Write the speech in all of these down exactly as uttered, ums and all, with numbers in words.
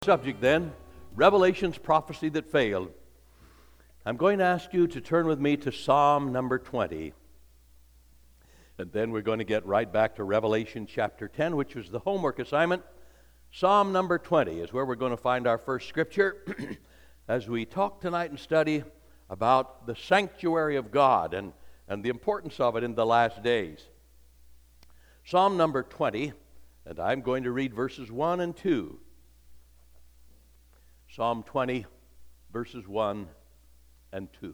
Subject then, Revelation's prophecy that failed. I'm going to ask you to turn with me to Psalm number twenty. And then we're going to get right back to Revelation chapter ten, which was the homework assignment. Psalm number twenty is where we're going to find our first scripture as we talk tonight and study about the sanctuary of God and, and the importance of it in the last days. Psalm number twenty, and I'm going to read verses one and two. Psalm twenty, verses one and two.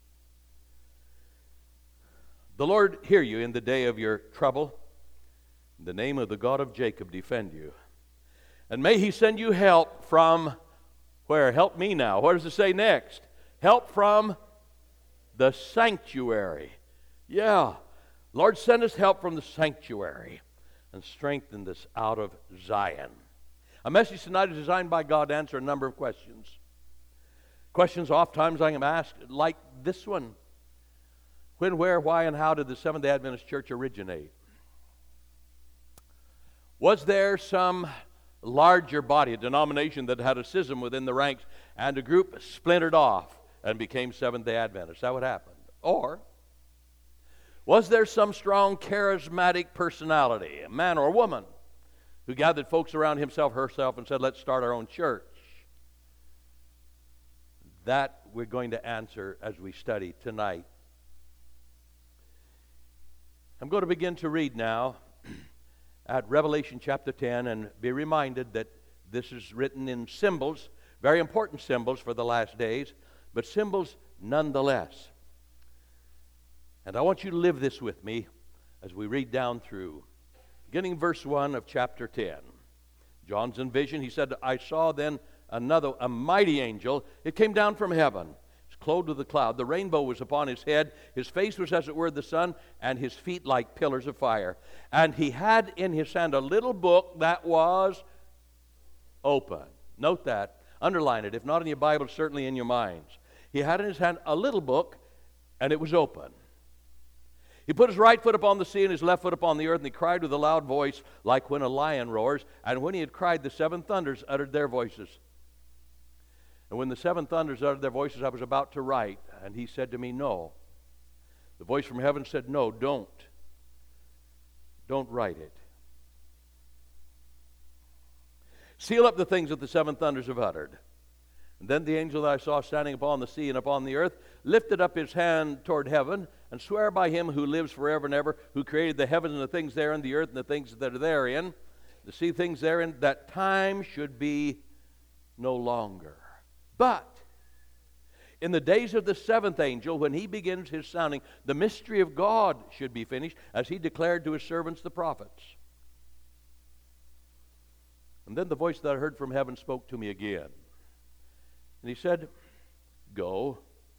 The Lord hear you in the day of your trouble. In the name of the God of Jacob defend you. And may he send you help from, where? Help me now. What does it say next? Help from the sanctuary. Yeah. Lord, send us help from the sanctuary and strengthen us out of Zion. A message tonight is designed by God to answer a number of questions. Questions oftentimes I am asked, like this one. When, where, why, and how did the Seventh-day Adventist Church originate? Was there some larger body, a denomination that had a schism within the ranks, and a group splintered off and became Seventh-day Adventists? That would happen. Or was there some strong charismatic personality, a man or a woman, who gathered folks around himself, herself, and said, let's start our own church? That we're going to answer as we study tonight. I'm going to begin to read now at Revelation chapter ten, and be reminded that this is written in symbols, very important symbols for the last days, but symbols nonetheless. And I want you to live this with me as we read down through. Beginning verse one of chapter ten. John's in vision. He said, I saw then another, a mighty angel. It came down from heaven. He was clothed with a cloud. The rainbow was upon his head. His face was as it were the sun, and his feet like pillars of fire. And he had in his hand a little book that was open. Note that. Underline it. If not in your Bible, certainly in your minds. He had in his hand a little book, and it was open. He put his right foot upon the sea and his left foot upon the earth, and he cried with a loud voice like when a lion roars. And when he had cried, the seven thunders uttered their voices. And when the seven thunders uttered their voices, I was about to write. And he said to me, no. The voice from heaven said, no, don't. Don't write it. Seal up the things that the seven thunders have uttered. And then the angel that I saw standing upon the sea and upon the earth lifted up his hand toward heaven and swore by him who lives forever and ever, who created the heavens and the things therein, the earth and the things that are therein, the sea things therein, that time should be no longer. But in the days of the seventh angel, when he begins his sounding, the mystery of God should be finished, as he declared to his servants the prophets. And then the voice that I heard from heaven spoke to me again. And he said, go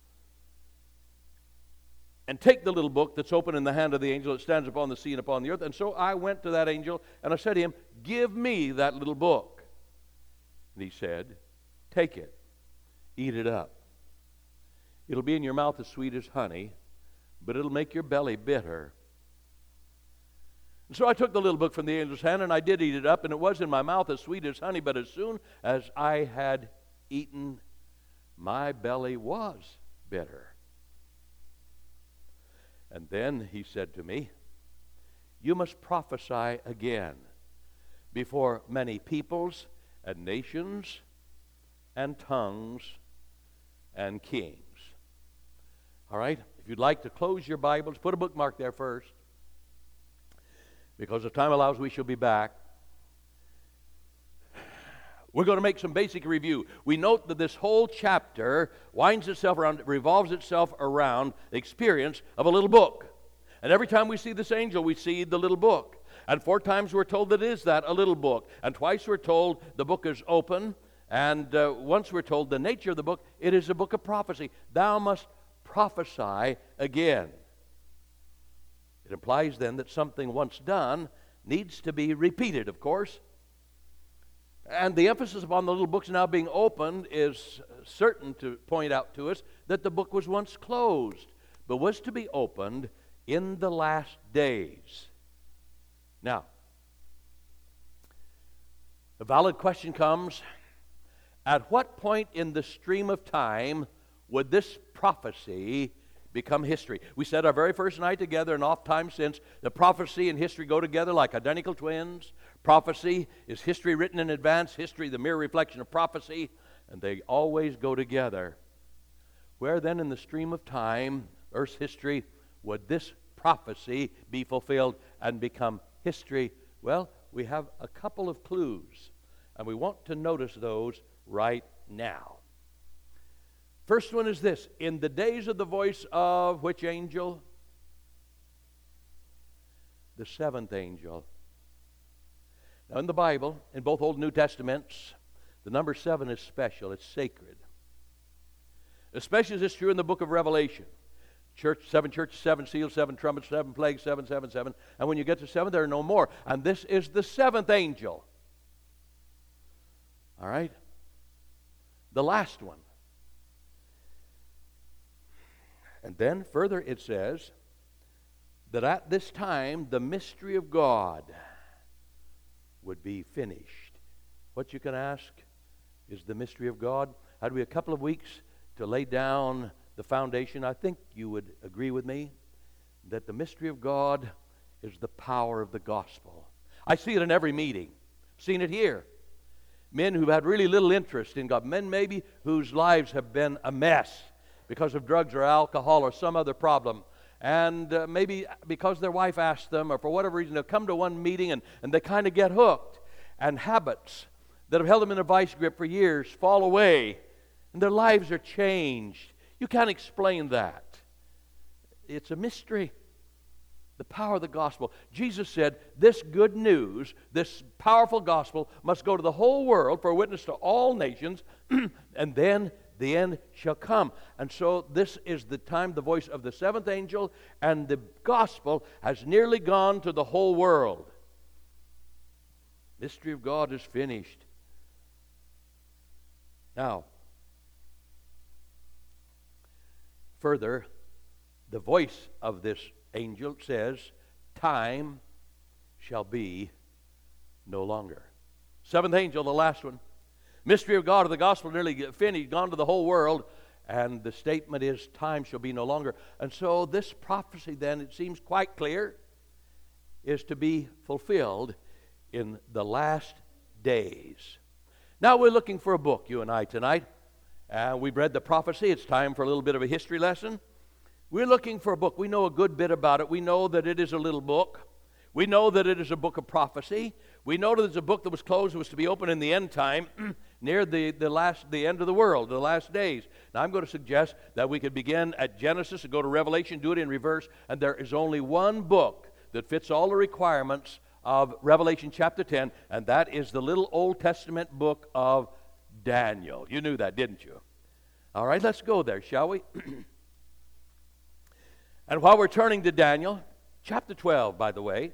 and take the little book that's open in the hand of the angel that stands upon the sea and upon the earth. And so I went to that angel, and I said to him, give me that little book. And he said, take it, eat it up. It'll be in your mouth as sweet as honey, but it'll make your belly bitter. And so I took the little book from the angel's hand, and I did eat it up, and it was in my mouth as sweet as honey, but as soon as I had eaten, my belly was bitter. And then he said to me, you must prophesy again before many peoples and nations and tongues and kings. All right? If you'd like to close your Bibles, put a bookmark there first. Because if time allows, we shall be back. We're going to make some basic review. We note that this whole chapter winds itself around, revolves itself around the experience of a little book. And every time we see this angel, we see the little book. And four times we're told that it is that, a little book. And twice we're told the book is open. And uh, once we're told the nature of the book, it is a book of prophecy. Thou must prophesy again. It implies then that something once done needs to be repeated, of course. And the emphasis upon the little books now being opened is certain to point out to us that the book was once closed, but was to be opened in the last days. Now, a valid question comes, At what point in the stream of time would this prophecy become history? We said our very first night together, and oft times since, that prophecy and history go together like identical twins. Prophecy is history written in advance, history the mere reflection of prophecy, and they always go together. Where then in the stream of time, Earth's history, would this prophecy be fulfilled and become history? Well, we have a couple of clues, and we want to notice those right now. First one is this: in the days of the voice of which angel? The seventh angel. Now in the Bible, in both Old and New Testaments, the number seven is special. It's sacred. Especially as it's true in the book of Revelation. Church, seven churches, seven seals, seven trumpets, seven plagues, seven, seven, seven. And when you get to seven, there are no more. And this is the seventh angel. All right? The last one. And then further it says that at this time the mystery of God would be finished. What you can ask is the mystery of God. Had we a couple of weeks to lay down the foundation, I think you would agree with me that the mystery of God is the power of the gospel. I see it in every meeting. Seen it here. Men who've had really little interest in God. Men maybe whose lives have been a mess because of drugs or alcohol or some other problem. And uh, maybe because their wife asked them, or for whatever reason, they'll come to one meeting and, and they kind of get hooked. And habits that have held them in a vice grip for years fall away. And their lives are changed. You can't explain that. It's a mystery. The power of the gospel. Jesus said, this good news, this powerful gospel, must go to the whole world for a witness to all nations, and then the end shall come. And so this is the time, the voice of the seventh angel, and the gospel has nearly gone to the whole world. Mystery of God is finished. Now, further, the voice of this angel says, time shall be no longer. Seventh angel, the last one. Mystery of God of the gospel nearly finished, gone to the whole world, and the statement is, time shall be no longer. And so this prophecy then, it seems quite clear, is to be fulfilled in the last days. Now we're looking for a book, you and I, tonight. Uh, we've read the prophecy. It's time for a little bit of a history lesson. We're looking for a book. We know a good bit about it. We know that it is a little book. We know that it is a book of prophecy. We know that it's a book that was closed, was to be opened in the end time, near the, the last the end of the world, the last days. Now I'm going to suggest that we could begin at Genesis and go to Revelation, do it in reverse, and there is only one book that fits all the requirements of Revelation chapter ten, and that is the little Old Testament book of Daniel. You knew that, didn't you? All right, let's go there, shall we? And while we're turning to Daniel, chapter twelve, by the way,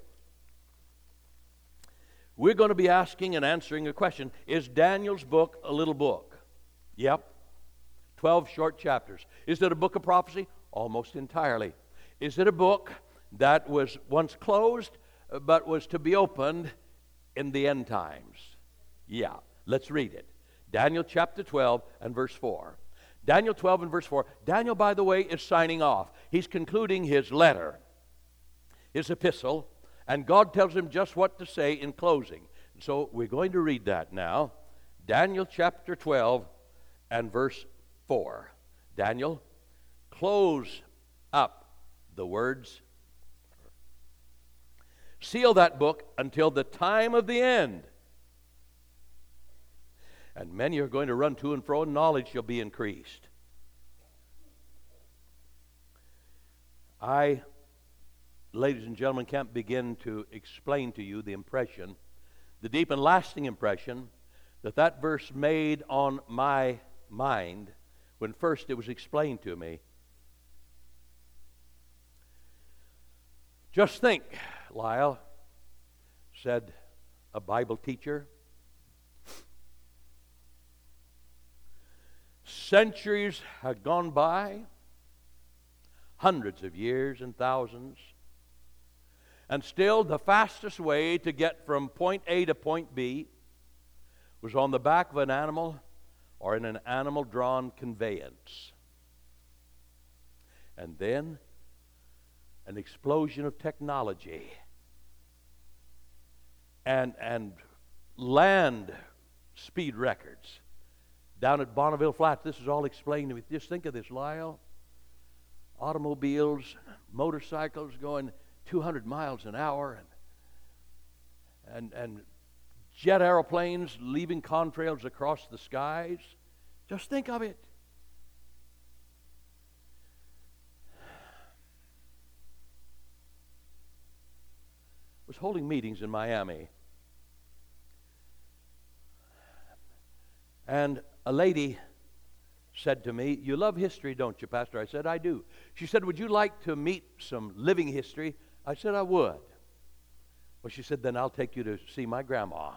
we're going to be asking and answering a question. Is Daniel's book a little book? Yep. twelve short chapters. Is it a book of prophecy? Almost entirely. Is it a book that was once closed but was to be opened in the end times? Yeah. Let's read it. Daniel chapter twelve and verse four. Daniel twelve and verse four. Daniel, by the way, is signing off. He's concluding his letter, his epistle, and God tells him just what to say in closing. So we're going to read that now. Daniel chapter twelve and verse four. Daniel, close up the words. Seal that book until the time of the end. And many are going to run to and fro, and knowledge shall be increased. I, ladies and gentlemen, can't begin to explain to you the impression, the deep and lasting impression, that that verse made on my mind when first it was explained to me. Just think, Lyle, said a Bible teacher, centuries had gone by, hundreds of years and thousands, and still the fastest way to get from point A to point B was on the back of an animal or in an animal-drawn conveyance. And then an explosion of technology and, and land speed records. Down at Bonneville Flats, this is all explained to me. Just think of this, Lyle. Automobiles, motorcycles going two hundred miles an hour, and, and, and jet airplanes leaving contrails across the skies. Just think of it. I was holding meetings in Miami, and a lady said to me, "You love history, don't you, Pastor?" I said, "I do." She said, "Would you like to meet some living history?" I said, "I would." Well, she said, "Then I'll take you to see my grandma."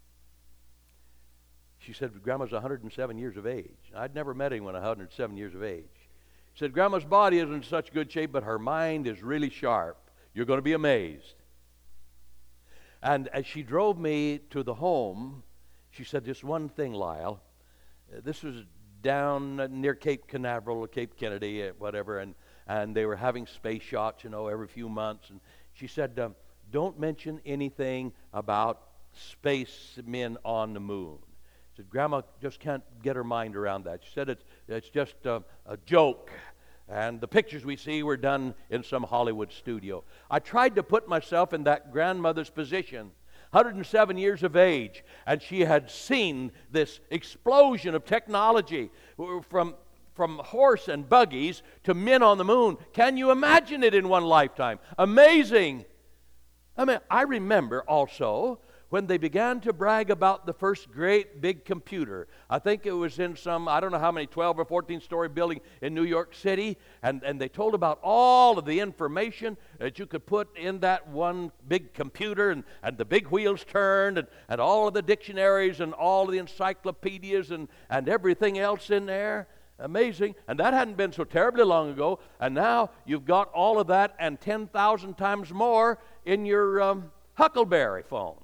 She said, "Grandma's one hundred seven years of age." I'd never met anyone one hundred seven years of age. She said, "Grandma's body isn't in such good shape, but her mind is really sharp. You're going to be amazed." And as she drove me to the home, she said this one thing, Lyle. This was down near Cape Canaveral, Cape Kennedy, whatever, and, and they were having space shots, you know, every few months. And she said, um, "Don't mention anything about spacemen on the moon." She said, "Grandma just can't get her mind around that." She said, it's, it's just a, a joke. And the pictures we see were done in some Hollywood studio. I tried to put myself in that grandmother's position, one hundred seven years of age, and she had seen this explosion of technology from, from horse and buggies to men on the moon. Can you imagine it in one lifetime? Amazing. I mean, I remember also when they began to brag about the first great big computer. I think it was in some, I don't know how many, twelve or fourteen story building in New York City, and, and they told about all of the information that you could put in that one big computer, and, and the big wheels turned, and, and all of the dictionaries and all of the encyclopedias and, and everything else in there. Amazing. And that hadn't been so terribly long ago, and now you've got all of that and ten thousand times more in your um, Huckleberry phone.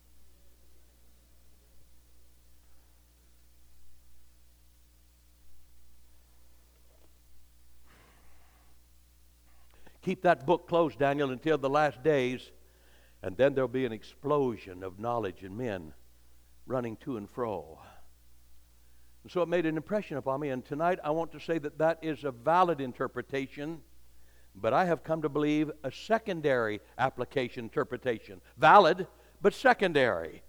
Keep that book closed, Daniel, until the last days, and then there'll be an explosion of knowledge and men running to and fro. And so it made an impression upon me, and tonight I want to say that that is a valid interpretation, but I have come to believe a secondary application interpretation. Valid, but secondary.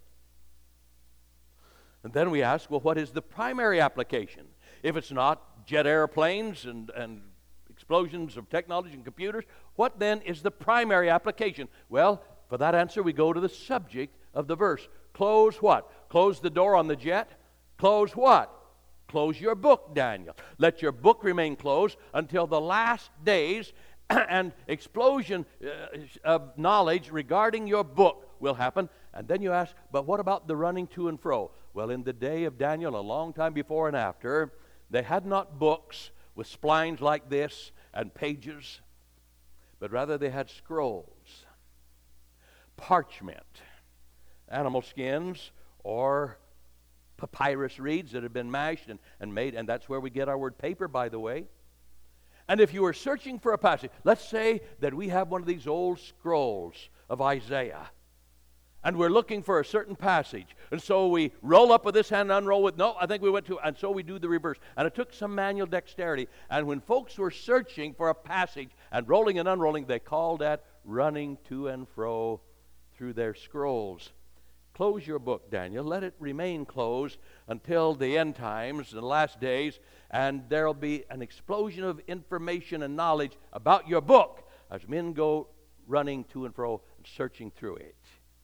And then we ask, well, what is the primary application? If it's not jet airplanes and, and explosions of technology and computers, what then is the primary application? Well, for that answer, we go to the subject of the verse. Close what? Close the door on the jet? Close what? Close your book, Daniel. Let your book remain closed until the last days and explosion uh, of knowledge regarding your book will happen. And then you ask, but what about the running to and fro? Well, in the day of Daniel, a long time before and after, they had not books with splines like this and pages, but rather they had scrolls, parchment, animal skins, or papyrus reeds that had been mashed and, and made, and that's where we get our word paper, by the way. And if you were searching for a passage, let's say that we have one of these old scrolls of Isaiah, and we're looking for a certain passage. And so we roll up with this hand and unroll with, no, I think we went to, and so we do the reverse. And it took some manual dexterity. And when folks were searching for a passage and rolling and unrolling, they called that running to and fro through their scrolls. Close your book, Daniel. Let it remain closed until the end times, the last days, and there'll be an explosion of information and knowledge about your book as men go running to and fro and searching through it.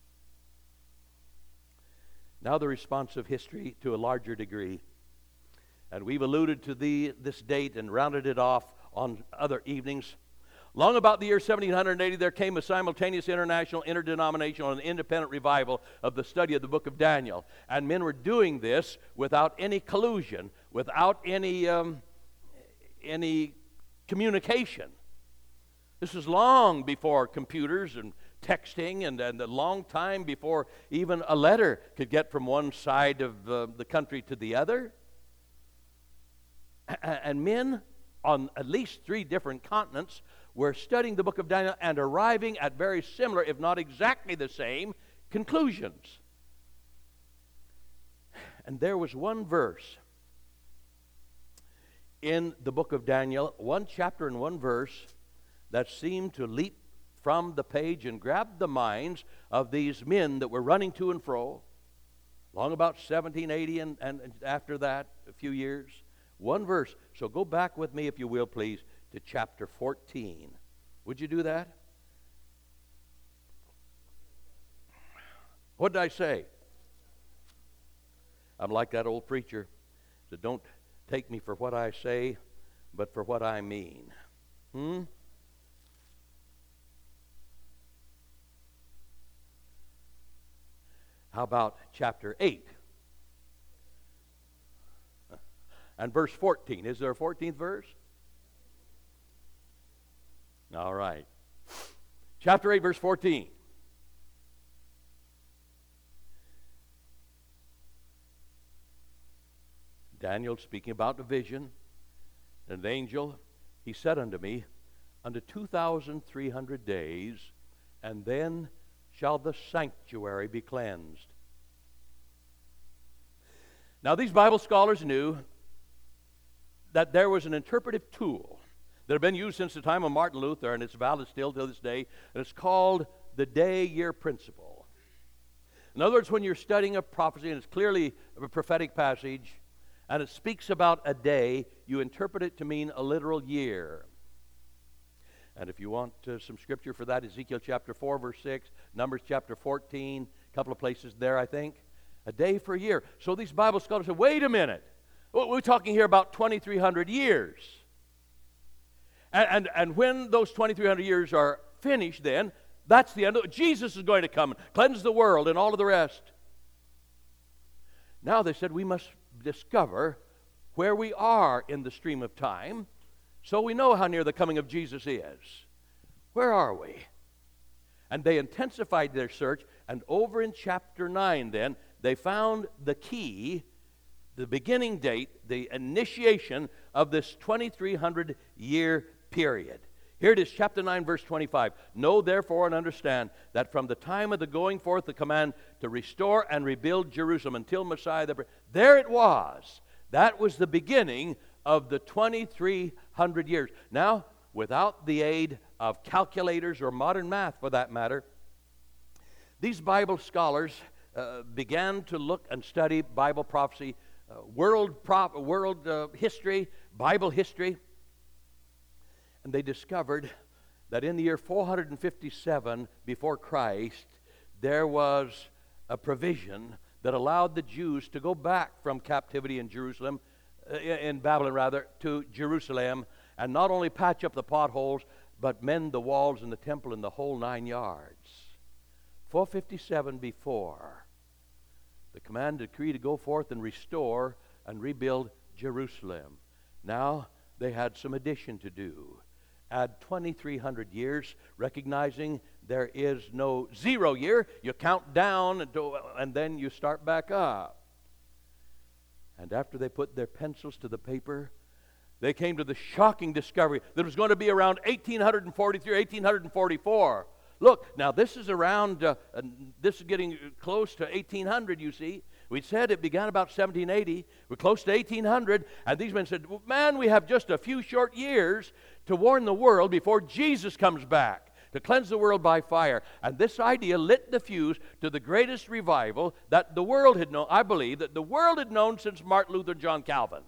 Now the response of history to a larger degree. And we've alluded to the, this date and rounded it off on other evenings. Long about the year seventeen eighty, there came a simultaneous international, interdenominational, and independent revival of the study of the book of Daniel. And men were doing this without any collusion, without any, um, any communication. This is long before computers and texting, and, and a long time before even a letter could get from one side of uh, the country to the other. And men on at least three different continents were studying the book of Daniel and arriving at very similar, if not exactly the same, conclusions. And there was one verse in the book of Daniel, one chapter and one verse, that seemed to leap from the page and grab the minds of these men that were running to and fro, long about seventeen eighty and, and after that, a few years. One verse. So go back with me, if you will, please, to chapter fourteen. Would you do that? What did I say? I'm like that old preacher that don't take me for what I say, but for what I mean. Hmm? How about chapter eight? And verse fourteen. Is there a fourteenth verse? All right. Chapter eight, verse fourteen. Daniel speaking about the vision. An angel, he said unto me, unto two thousand three hundred days, and then shall the sanctuary be cleansed. Now, these Bible scholars knew that there was an interpretive tool that had been used since the time of Martin Luther, and it's valid still to this day, and it's called the day-year principle. In other words, when you're studying a prophecy, and it's clearly a prophetic passage, and it speaks about a day, you interpret it to mean a literal year. And if you want uh, some scripture for that, Ezekiel chapter four, verse six, Numbers chapter fourteen, a couple of places there, I think. A day for a year. So these Bible scholars said, wait a minute. We're talking here about twenty-three hundred years. And, and, and when those twenty-three hundred years are finished, then, that's the end of it. Jesus is going to come and cleanse the world and all of the rest. Now they said we must discover where we are in the stream of time so we know how near the coming of Jesus is. Where are we? And they intensified their search, and over in chapter nine then, they found the key, the beginning date, the initiation of this twenty-three hundred year period. Here it is, chapter nine, verse twenty-five. Know therefore and understand that from the time of the going forth the command to restore and rebuild Jerusalem until Messiah, the, there it was. That was the beginning of the twenty-three hundred years. Now, without the aid of calculators or modern math for that matter, these Bible scholars uh, began to look and study Bible prophecy, uh, world, prop, world uh, history, Bible history, and they discovered that in the year four hundred fifty-seven before Christ, there was a provision that allowed the Jews to go back from captivity in Jerusalem, uh, in Babylon rather, to Jerusalem, and not only patch up the potholes, but mend the walls in the temple in the whole nine yards. four fifty-seven before, the command decree to go forth and restore and rebuild Jerusalem. Now they had some addition to do. Add twenty-three hundred years, recognizing there is no zero year. You count down and, do, and then you start back up. And after they put their pencils to the paper, they came to the shocking discovery that it was going to be around eighteen forty-three, eighteen forty-four. Look, now this is around, uh, uh, this is getting close to eighteen hundred, you see. We said it began about seventeen eighty. We're close to eighteen hundred. And these men said, well, man, we have just a few short years to warn the world before Jesus comes back, to cleanse the world by fire. And this idea lit the fuse to the greatest revival that the world had known, I believe, that the world had known since Martin Luther and John Calvin.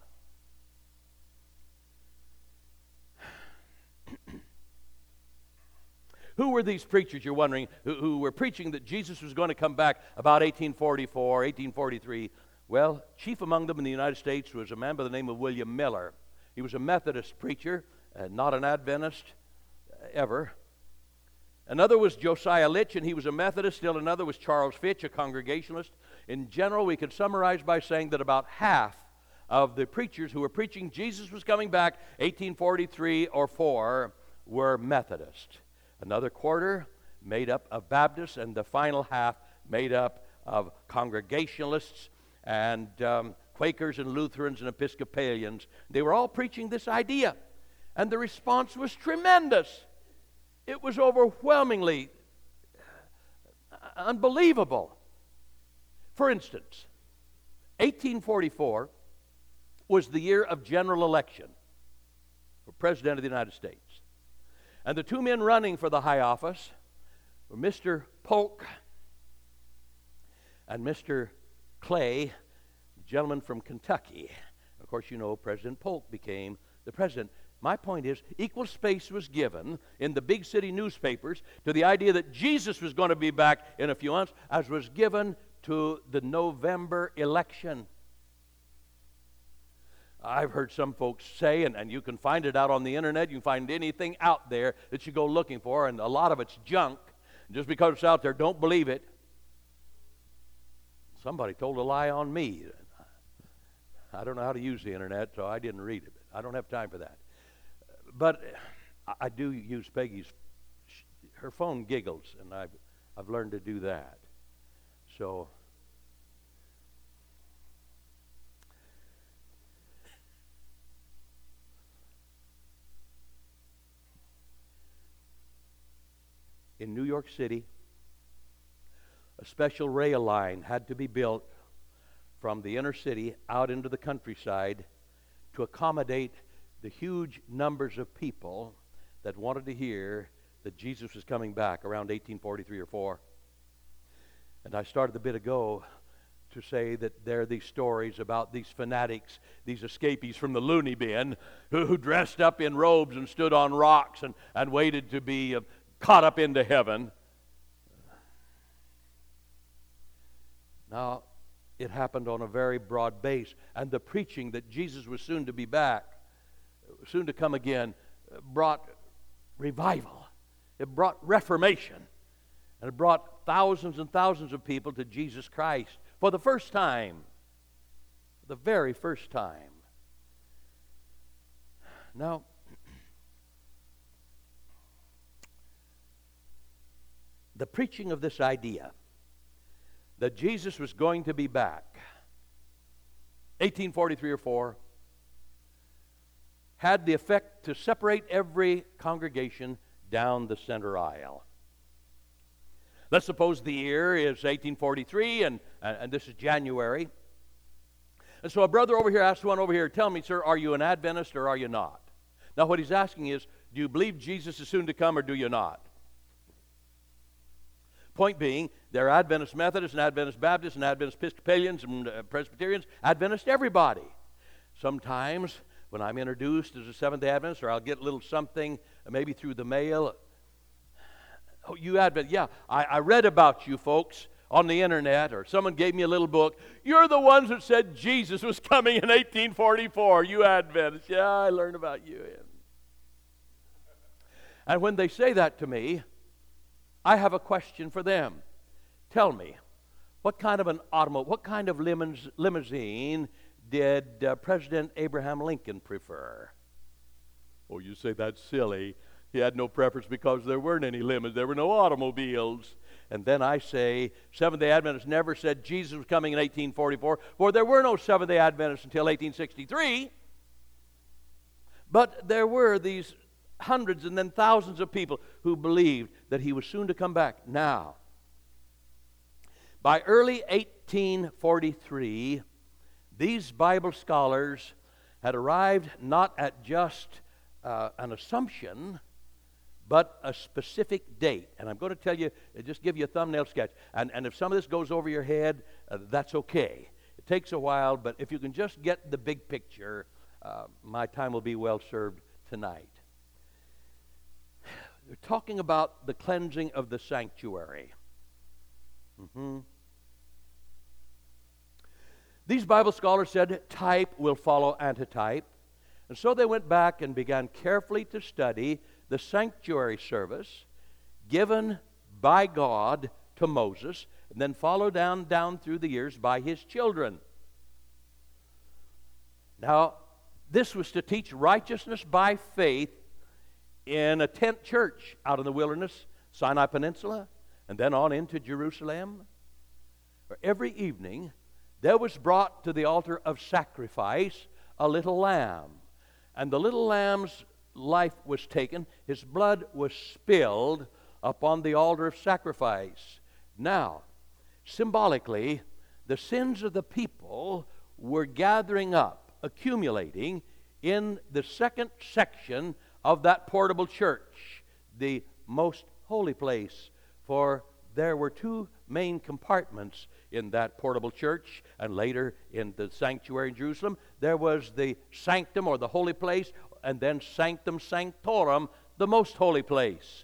Who were these preachers, you're wondering, who, who were preaching that Jesus was going to come back about eighteen forty-four, eighteen forty-three? Well, chief among them in the United States was a man by the name of William Miller. He was a Methodist preacher, uh, not an Adventist uh, ever. Another was Josiah Litch, and he was a Methodist. Still another was Charles Fitch, a Congregationalist. In general, we could summarize by saying that about half of the preachers who were preaching Jesus was coming back eighteen forty-three or four were Methodist. Another quarter made up of Baptists, and the final half made up of Congregationalists. And um, Quakers and Lutherans and Episcopalians. They were all preaching this idea. And the response was tremendous. It was overwhelmingly unbelievable. For instance, eighteen forty-four was the year of general election for President of the United States. And the two men running for the high office were Mister Polk and Mister Clay, gentleman from Kentucky. Of course, you know President Polk became the president. My point is, equal space was given in the big city newspapers to the idea that Jesus was going to be back in a few months, as was given to the November election. I've heard some folks say, and, and you can find it out on the internet, you can find anything out there that you go looking for, and a lot of it's junk. Just because it's out there, don't believe it. Somebody told a lie on me. I don't know how to use the internet, so I didn't read it. I don't have time for that. But I do use Peggy's, her phone giggles, and I've, I've learned to do that. So, in New York City, a special rail line had to be built from the inner city out into the countryside to accommodate the huge numbers of people that wanted to hear that Jesus was coming back around eighteen forty-three or four. And I started a bit ago to say that there are these stories about these fanatics, these escapees from the loony bin, who, who dressed up in robes and stood on rocks and, and waited to be uh, caught up into heaven. Now, it happened on a very broad base, and the preaching that Jesus was soon to be back, soon to come again, brought revival. It brought reformation. And it brought thousands and thousands of people to Jesus Christ for the first time. The very first time. Now, the preaching of this idea that Jesus was going to be back, eighteen forty-three or four, had the effect to separate every congregation down the center aisle. Let's suppose the year is eighteen forty-three, and, and this is January. And so a brother over here asks one over here, tell me, sir, are you an Adventist or are you not? Now what he's asking is, do you believe Jesus is soon to come or do you not? Point being, there are Adventist Methodists and Adventist Baptists and Adventist Episcopalians and uh, Presbyterians, Adventist everybody. Sometimes when I'm introduced as a Seventh-day Adventist, or I'll get a little something, maybe through the mail, oh, you Advent, yeah, I, I read about you folks on the internet, or someone gave me a little book. You're the ones that said Jesus was coming in eighteen forty-four, you Adventists. Yeah, I learned about you. And when they say that to me, I have a question for them. Tell me, what kind of an automobile, what kind of limous, limousine did uh, President Abraham Lincoln prefer? Oh, you say that's silly. He had no preference because there weren't any limos. There were no automobiles. And then I say, Seventh-day Adventists never said Jesus was coming in eighteen forty-four, for there were no Seventh-day Adventists until eighteen sixty-three. But there were these hundreds and then thousands of people who believed that he was soon to come back. Now, by early eighteen forty-three, these Bible scholars had arrived not at just uh, an assumption, but a specific date. And I'm going to tell you, just give you a thumbnail sketch. And, and if some of this goes over your head, uh, that's okay. It takes a while, but if you can just get the big picture, uh, my time will be well served tonight. They're talking about the cleansing of the sanctuary. Mm-hmm. These Bible scholars said type will follow antitype. And so they went back and began carefully to study the sanctuary service given by God to Moses, and then followed down, down through the years by his children. Now, this was to teach righteousness by faith in a tent church out in the wilderness, Sinai Peninsula, and then on into Jerusalem. Where every evening there was brought to the altar of sacrifice a little lamb. And the little lamb's life was taken. His blood was spilled upon the altar of sacrifice. Now, symbolically, the sins of the people were gathering up, accumulating in the second section of that portable church, the most holy place. For there were two main compartments in that portable church, and later in the sanctuary in Jerusalem, there was the sanctum, or the holy place, and then sanctum sanctorum, the most holy place.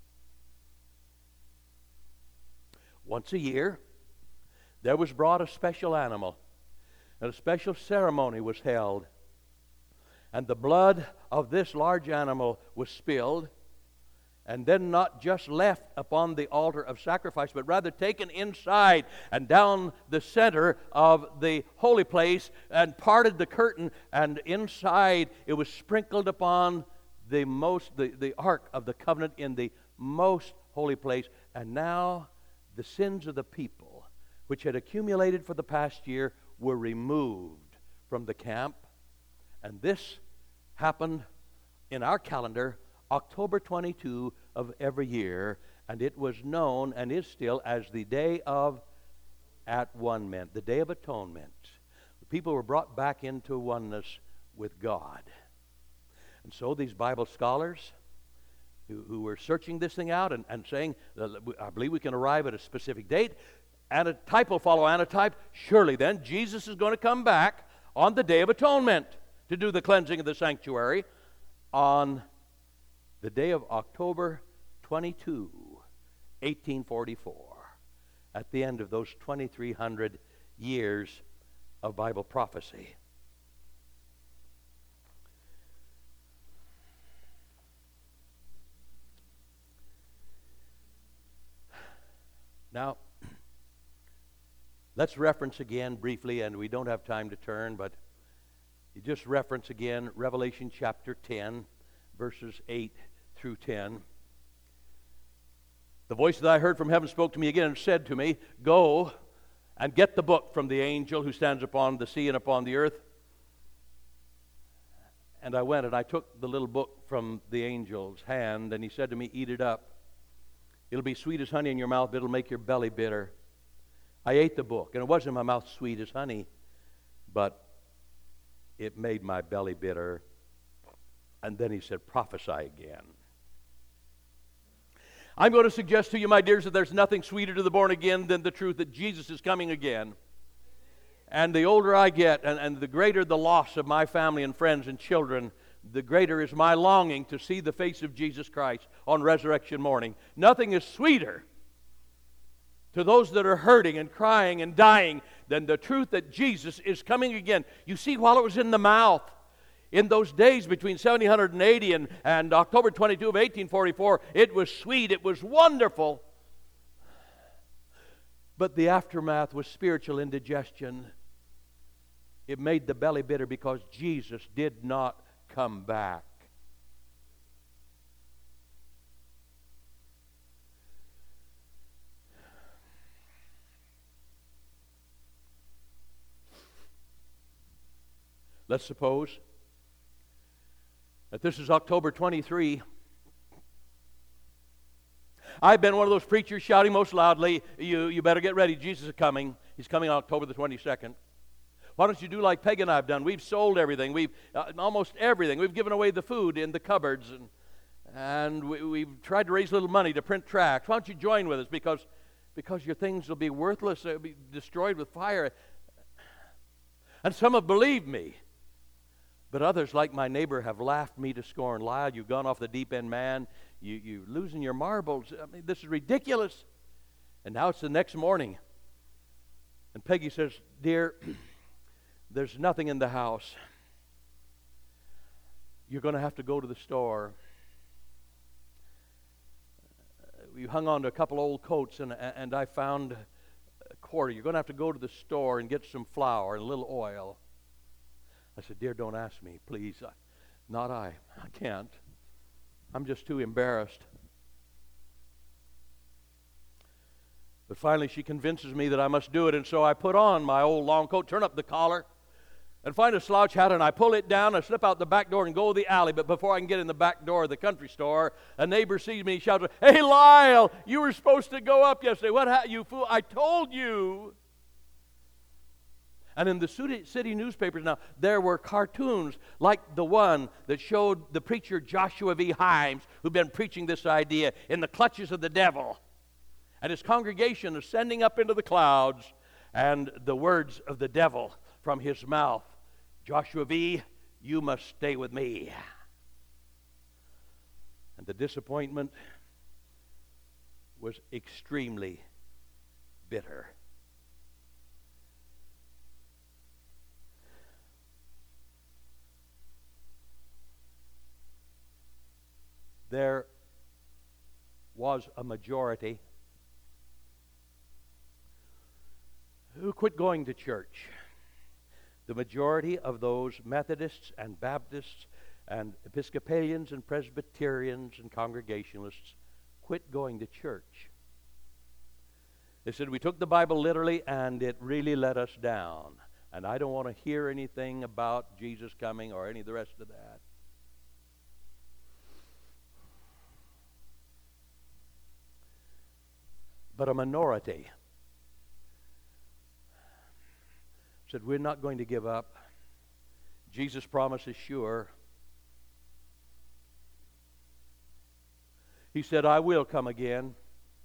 Once a year, there was brought a special animal, and a special ceremony was held. And the blood of this large animal was spilled, and then not just left upon the altar of sacrifice, but rather taken inside and down the center of the holy place and parted the curtain, and inside it was sprinkled upon the most the, the ark of the covenant in the most holy place. And now the sins of the people, which had accumulated for the past year, were removed from the camp. And this happened in our calendar October twenty-second of every year, and it was known and is still as the Day of At-One-ment, the Day of Atonement. The people were brought back into oneness with God. And so these Bible scholars who, who were searching this thing out and, and saying, I believe we can arrive at a specific date, antitype will follow antitype, surely then Jesus is going to come back on the Day of Atonement to do the cleansing of the sanctuary on the day of October twenty-second, eighteen forty-four, at the end of those twenty-three hundred years of Bible prophecy. Now, let's reference again briefly, and we don't have time to turn, but you just reference again Revelation chapter ten, verses eight through ten. The voice that I heard from heaven spoke to me again and said to me, Go and get the book from the angel who stands upon the sea and upon the earth. And I went and I took the little book from the angel's hand, and he said to me, Eat it up. It'll be sweet as honey in your mouth, but it'll make your belly bitter. I ate the book, and it wasn't in my mouth sweet as honey, but it made my belly bitter. And then he said, Prophesy again. I'm going to suggest to you, my dears, that there's nothing sweeter to the born again than the truth that Jesus is coming again. And the older I get, and, and the greater the loss of my family and friends and children, the greater is my longing to see the face of Jesus Christ on resurrection morning. Nothing is sweeter to those that are hurting and crying and dying than the truth that Jesus is coming again. You see, while it was in the mouth, in those days between seventeen eighty and, and October twenty-second of eighteen forty-four, it was sweet, it was wonderful. But the aftermath was spiritual indigestion. It made the belly bitter because Jesus did not come back. Let's suppose that this is October twenty-third. I've been one of those preachers shouting most loudly, you, you better get ready, Jesus is coming. He's coming on October the twenty-second. Why don't you do like Peg and I have done? We've sold everything. We've uh, almost everything. We've given away the food in the cupboards, and, and we, we've tried to raise a little money to print tracts. Why don't you join with us? Because, because your things will be worthless. They'll be destroyed with fire. And some have believed me. But others, like my neighbor, have laughed me to scorn. Lyle, you've gone off the deep end, man. You, you're losing your marbles. I mean, this is ridiculous. And now it's the next morning. And Peggy says, Dear, there's nothing in the house. You're going to have to go to the store. We hung on to a couple old coats, and, and I found a quarter. You're going to have to go to the store and get some flour and a little oil. I said, Dear, don't ask me, please. I, not I. I can't. I'm just too embarrassed. But finally she convinces me that I must do it, and so I put on my old long coat, turn up the collar, and find a slouch hat, and I pull it down, I slip out the back door and go to the alley. But before I can get in the back door of the country store, a neighbor sees me and shouts, "Hey, Lyle, you were supposed to go up yesterday. What happened, you fool? I told you." And in the city newspapers now, there were cartoons like the one that showed the preacher Joshua V. Himes, who'd been preaching this idea, in the clutches of the devil, and his congregation ascending up into the clouds, and the words of the devil from his mouth, "Joshua V., you must stay with me." And the disappointment was extremely bitter. There was a majority who quit going to church. The majority of those Methodists and Baptists and Episcopalians and Presbyterians and Congregationalists quit going to church. They said, we took the Bible literally and it really let us down. And I don't want to hear anything about Jesus coming or any of the rest of that. But a minority said, we're not going to give up. Jesus' promise is sure. He said, I will come again.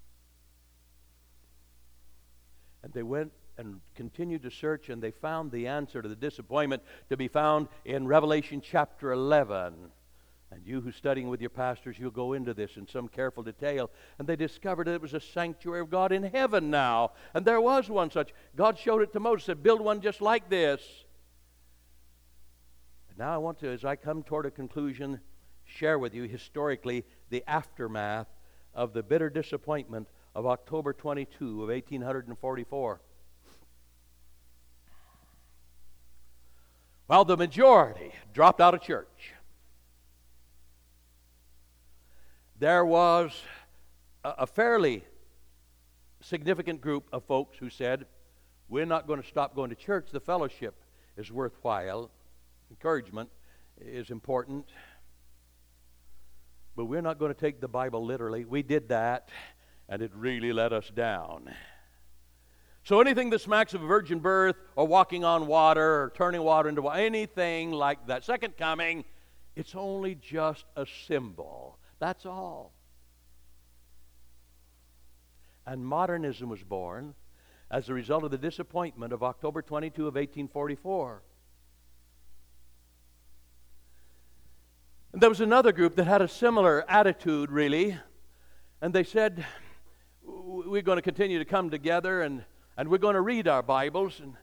And they went and continued to search, and they found the answer to the disappointment to be found in Revelation chapter eleven. And you who studying with your pastors, you'll go into this in some careful detail. And they discovered that it was a sanctuary of God in heaven now. And there was one such. God showed it to Moses, said, build one just like this. And now I want to, as I come toward a conclusion, share with you historically the aftermath of the bitter disappointment of October twenty-second of eighteen forty-four. While the majority dropped out of church, there was a, a fairly significant group of folks who said, we're not going to stop going to church. The fellowship is worthwhile. Encouragement is important. But we're not going to take the Bible literally. We did that, and it really let us down. So anything that smacks of a virgin birth or walking on water or turning water into water, anything like that, second coming, it's only just a symbol. That's all. And modernism was born as a result of the disappointment of October twenty-second of eighteen forty-four. And there was another group that had a similar attitude, really. And they said, we're going to continue to come together and, and we're going to read our Bibles and,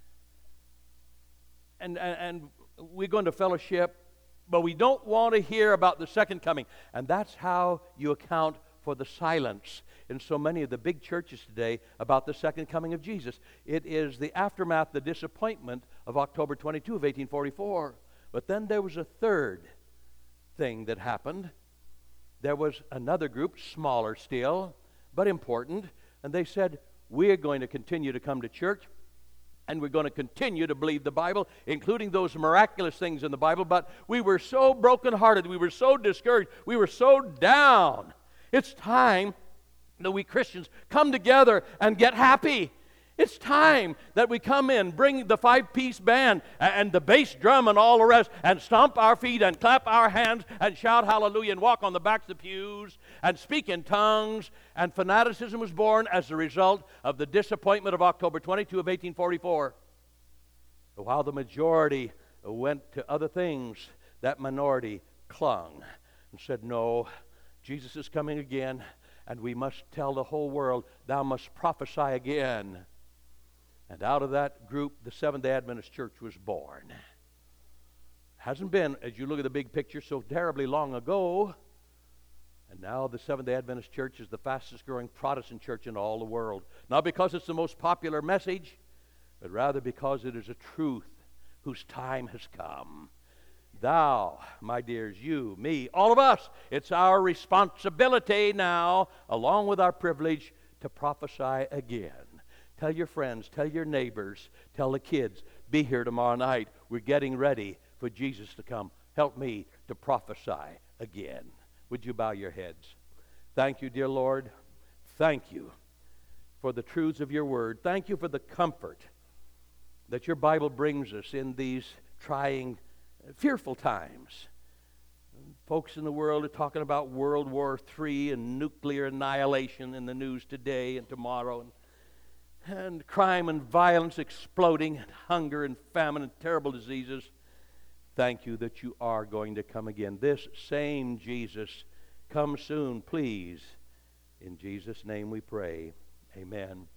and, and, and we're going to fellowship, but we don't want to hear about the second coming. And that's how you account for the silence in so many of the big churches today about the second coming of Jesus. It is the aftermath, the disappointment of October twenty-second of eighteen forty-four. But then there was a third thing that happened. There was another group, smaller still, but important, and they said, we're going to continue to come to church, and we're going to continue to believe the Bible, including those miraculous things in the Bible, but we were so brokenhearted, we were so discouraged, we were so down. It's time that we Christians come together and get happy. It's time that we come in, bring the five-piece band and the bass drum and all the rest, and stomp our feet and clap our hands and shout hallelujah and walk on the backs of pews and speak in tongues. And fanaticism was born as a result of the disappointment of October twenty-second of eighteen forty-four. But while the majority went to other things, that minority clung and said, no, Jesus is coming again, and we must tell the whole world, thou must prophesy again. And out of that group, the Seventh-day Adventist Church was born. Hasn't been, as you look at the big picture, so terribly long ago. And now the Seventh-day Adventist Church is the fastest growing Protestant church in all the world. Not because it's the most popular message, but rather because it is a truth whose time has come. Thou, my dears, you, me, all of us, it's our responsibility now, along with our privilege, to prophesy again. Tell your friends, tell your neighbors, tell the kids, be here tomorrow night. We're getting ready for Jesus to come. Help me to prophesy again. Would you bow your heads? Thank you, dear Lord. Thank you for the truths of your word. Thank you for the comfort that your Bible brings us in these trying, fearful times. Folks in the world are talking about World War Three and nuclear annihilation in the news today and tomorrow, and, and crime and violence exploding, and hunger and famine and terrible diseases. Thank you that you are going to come again. This same Jesus, come soon, please. In Jesus' name we pray. Amen.